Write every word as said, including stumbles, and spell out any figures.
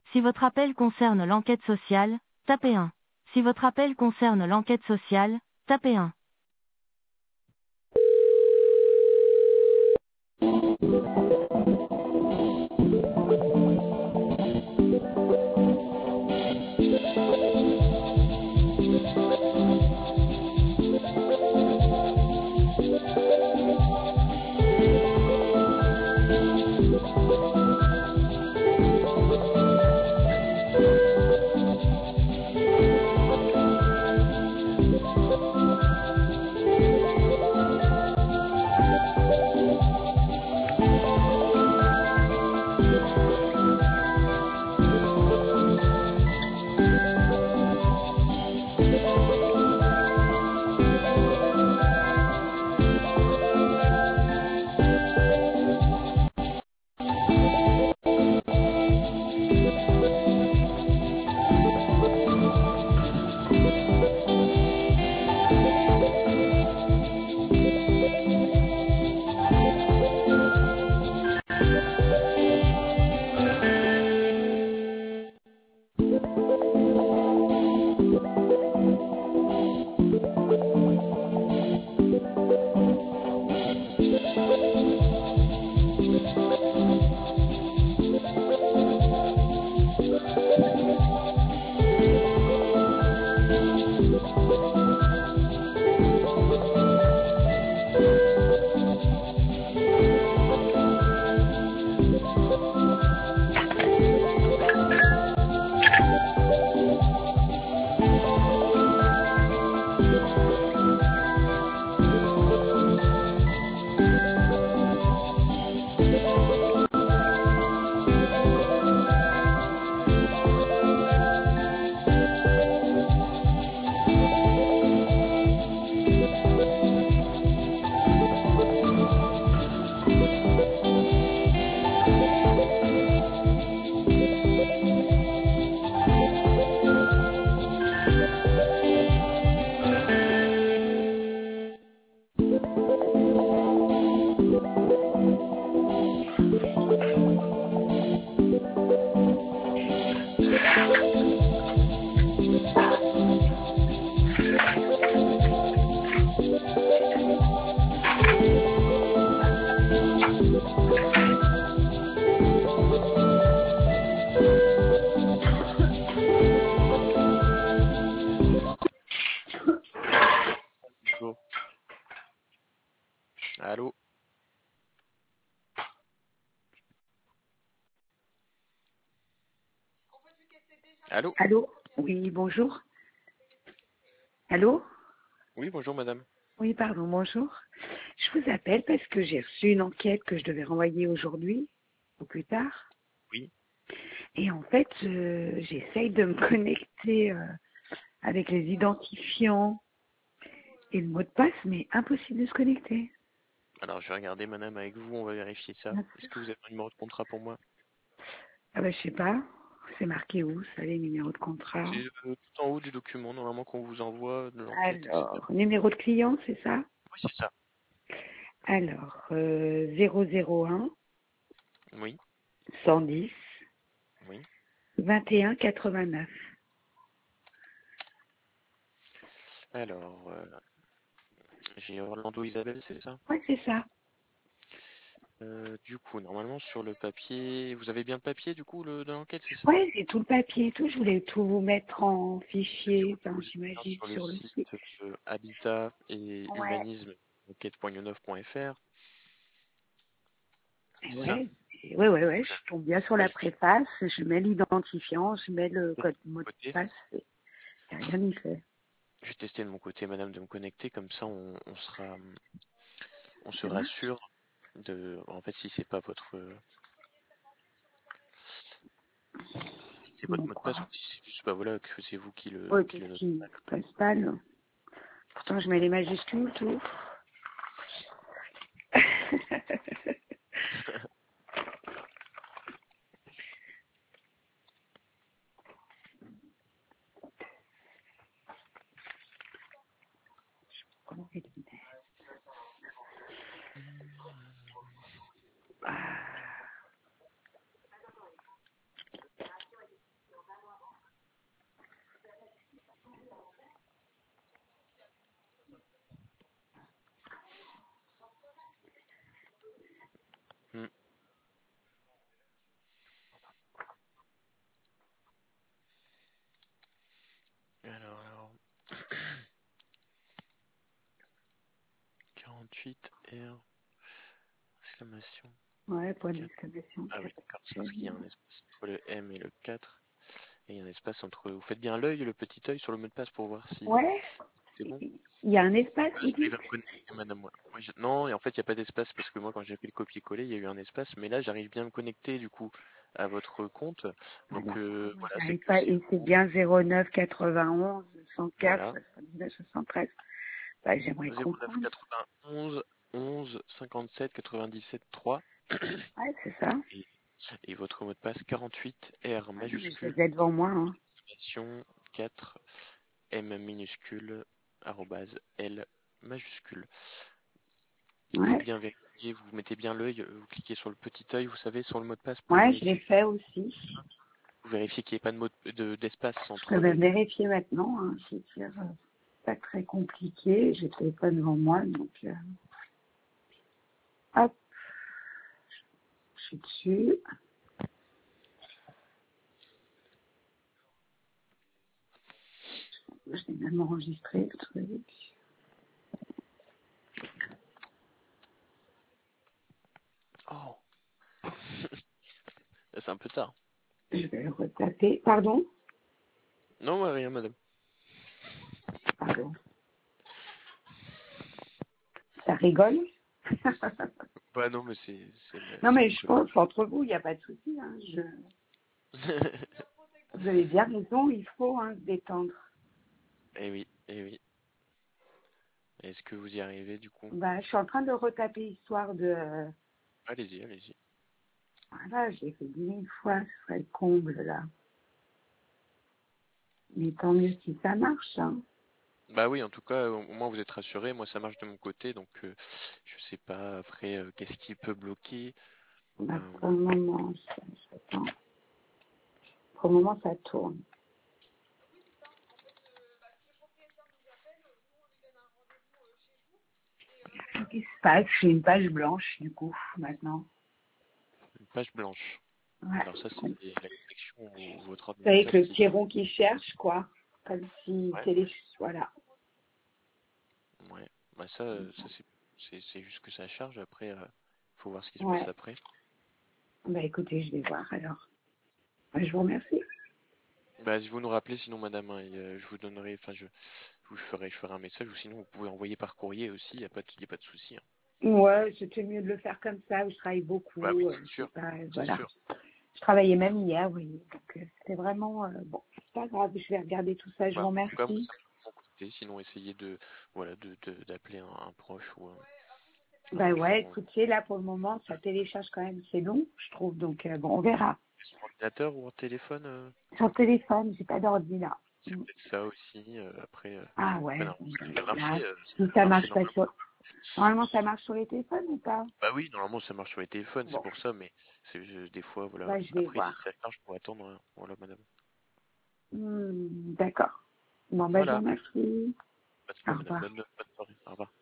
Si votre appel concerne l'enquête sociale, tapez un. Si votre appel concerne l'enquête sociale, tapez un. Bonjour. Allô? Allô? Allô? Oui, bonjour. Allô? Oui, bonjour madame. Oui, pardon, bonjour. Je vous appelle parce que j'ai reçu une enquête que je devais renvoyer aujourd'hui, ou plus tard. Oui. Et en fait, je- j'essaye de me connecter euh, avec les identifiants et le mot de passe, mais impossible de se connecter. Alors je vais regarder madame avec vous, on va vérifier ça. Bien Est-ce sûr. que vous avez un numéro de contrat pour moi? Ah bah je sais pas, c'est marqué où, ça, les numéros de contrat? C'est euh, tout en haut du document, normalement qu'on vous envoie de l'enquête, et cetera. Alors, numéro de client, c'est ça? Oui, c'est ça. Alors, euh, zéro zéro un, Oui, cent dix, oui. vingt et un quatre-vingt-neuf. Alors, euh, j'ai Orlando Isabelle, c'est ça? Ouais, c'est ça. Euh, du coup, normalement sur le papier, vous avez bien le papier du coup le, de l'enquête, c'est ça? Ouais, j'ai tout le papier et tout. Je voulais tout vous mettre en Du fichier, coup, enfin, vous êtes bien j'imagine, sur le sur le site site. euh, Habitat et Ouais. Humanisme enquête point neuf point F R, Et c'est ça? ouais, et ouais, ouais, ouais, Vous avez je tombe bien sur pas la le site préface, je mets l'identifiant, je mets le de code mon mot de côté. passe, et y a rien n'y fait. Je vais tester de mon côté, madame, de me connecter, comme ça on, on sera, on Ça sera marche? sûr de, en fait, si c'est pas votre, si c'est votre Bon, mot de passe, ou quoi. si c'est juste, bah voilà, que c'est vous qui le, Ouais, qui le qu'est-ce notez qui mal. passe pas, là? Pourtant, je mets les majuscules, tout. Comment éliminer? Ah. quarante-huit R, exclamation. Ouais, point quatre. d'exclamation. Ah oui, d'accord, c'est parce qu'il y a un espace entre le M et le quatre. Et il y a un espace entre... Vous faites bien l'œil, le petit œil sur le mot de passe pour voir si Ouais, c'est bon. il y a un espace, Voilà, vous j'arrive dites? à me connecter, madame. Ouais. Ouais, je- Non, et en fait, il n'y a pas d'espace parce que moi, quand j'ai fait le copier-coller, il y a eu un espace. Mais là, j'arrive bien à me connecter, du coup, à votre compte. Donc, Alors, euh, moi, voilà, c'est j'arrive que pas, c'est et c'est vous. bien zéro neuf quatre-vingt-onze cent quatre Voilà. soixante-dix-neuf soixante-treize. Bah, j'aimerais zéro neuf comprendre. quatre-vingt-onze onze cinquante-sept quatre-vingt-dix-sept trois. Ouais, c'est ça. Et, et votre mot de passe quarante-huit R Ouais, mais je majuscule, les ai devant moi, hein. exclamation quatre M minuscule, arrobase L majuscule. Vous faites Ouais. bien vérifier, vous mettez bien l'œil, vous cliquez sur le petit œil, vous savez, sur le mot de passe pour Ouais, je l'ai vérifier. fait aussi. Vous vérifiez qu'il n'y ait pas de mot de- d'espace Je entre peux même l'œil. vérifier maintenant, hein. Je veux dire, euh, c'est pas très compliqué. J'ai le téléphone devant moi, donc, euh, hop, je suis dessus. Je l'ai même enregistré, le truc. Oh, c'est un peu tard. Je vais le retaper. Pardon? Non, ouais, rien, madame. Pardon. Ça rigole? Bah non, mais c'est c'est Non, c'est mais mon je collègue. pense entre vous, il n'y a pas de souci, hein. Je... Vous avez bien raison, il faut, hein, se détendre. Eh oui, eh oui. Est-ce que vous y arrivez du coup? Bah, je suis en train de retaper histoire de... Allez-y, allez-y. Voilà, j'ai fait dix mille fois, ce serait le comble, là. Mais tant mieux si ça marche, hein. Bah oui, en tout cas, au au moins vous êtes rassuré. Moi, ça marche de mon côté, donc euh, je sais pas après euh, qu'est-ce qui peut bloquer. Bah, Euh, pour le moment, ça, attends. Pour le moment, ça tourne. Qu'est-ce qui se passe? J'ai une page blanche, du coup, maintenant. une page blanche. Ouais. Alors ça, c'est Vous la connexion ou votre savez que ordinateur le qui... petit rond qui cherche, quoi. Comme si Ouais, télé... Voilà. ouais. Bah ça, euh, ça c'est c'est c'est juste que ça charge. Après, euh, faut voir ce qui se passe Ouais. après. Bah, écoutez, je vais voir, alors. Je vous remercie. Bah si vous nous rappelez, sinon madame, hein, et, euh, je vous donnerai, enfin je, je vous ferai, je ferai un message ou sinon vous pouvez envoyer par courrier aussi. Y a pas de, y a pas de souci. Hein. Ouais, c'était mieux de le faire comme ça, où je travaille Bah oui, beaucoup. c'est Euh, sûr, c'est pas, c'est voilà. sûr. Je travaillais même hier, oui. Donc, euh, c'était vraiment... euh, bon, c'est pas grave, je vais regarder tout ça. Je vous Bah, en tout cas, moi, remercie. ça me fait de mon côté. Sinon, essayez de, voilà, de, de- d'appeler un, un proche ou un, un Ben ouais, référent. écoutez, là, pour le moment, ça télécharge quand même. C'est long, je trouve. Donc, euh, bon, on verra. Sur ordinateur ou en téléphone, euh, Sur le téléphone, j'ai pas d'ordi là. c'est Mm. peut-être ça aussi. euh, après, euh, Ah après, ouais, normalement, bon, ça ben, devrait là, marcher. euh, ça si devrait ça marcher marche pas normalement. sur... Normalement, ça marche sur les téléphones ou pas? Bah oui, normalement, ça marche sur les téléphones, c'est Bon, pour ça, mais c'est je- des fois, voilà. bah, je vais Après, si voir. ça charge, pour attendre, hein. Voilà, madame. Hmm, d'accord. Bon, ben, je vous Voilà. remercie. Pas de Au souci, madame. revoir. Bonne, bonne soirée. Au revoir.